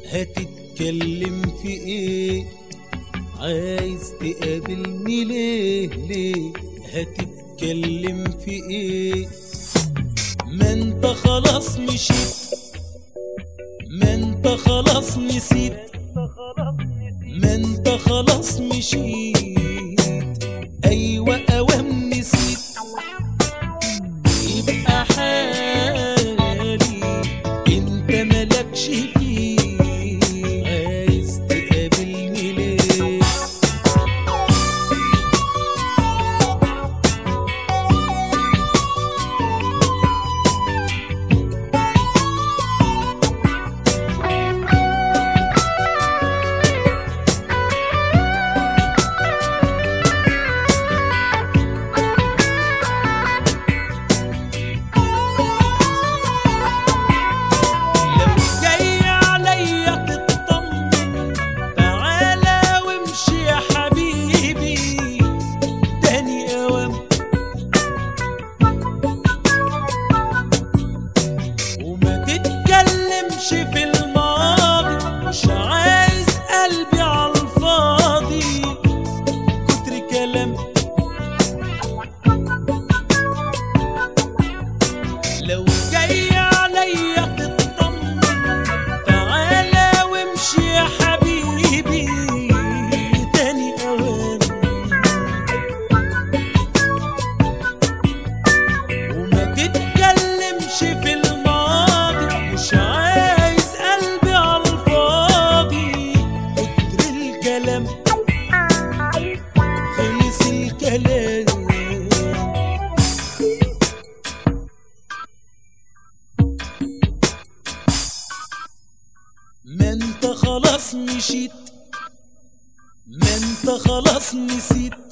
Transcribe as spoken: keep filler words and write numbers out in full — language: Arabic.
هتتكلم في ايه؟ عايز تقابلني ليه ليه؟ هتتكلم في ايه؟ ما انت خلاص مشيت، ما انت خلاص نسيت، ما انت خلاص مشيت. ايوه اوام نسيت. يبقى حالي انت مالكش فيه. عايز تقابلني ليه؟ في الماضي مش عايز قلبي عالفاضي كتر كلام. لو جاي عليا تطمن تعالى وامشي يا حبيبي تاني اوان. وما تتكلمش في الماضي مش عايز خلص الكلام. ما انت خلاص مشيت، ما انت خلاص نسيت.